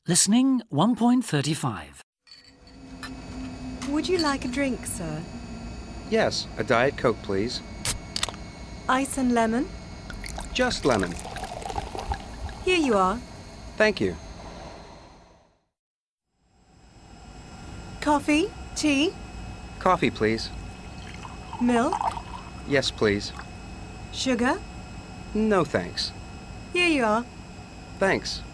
Listening 1.35. Would you like a drink, sir? Yes, a Diet Coke, please. Ice and lemon? Just lemon. Here you are. Thank you. Coffee? Tea? Coffee, please. Milk? Yes, please. Sugar? No, thanks. Here you are. Thanks.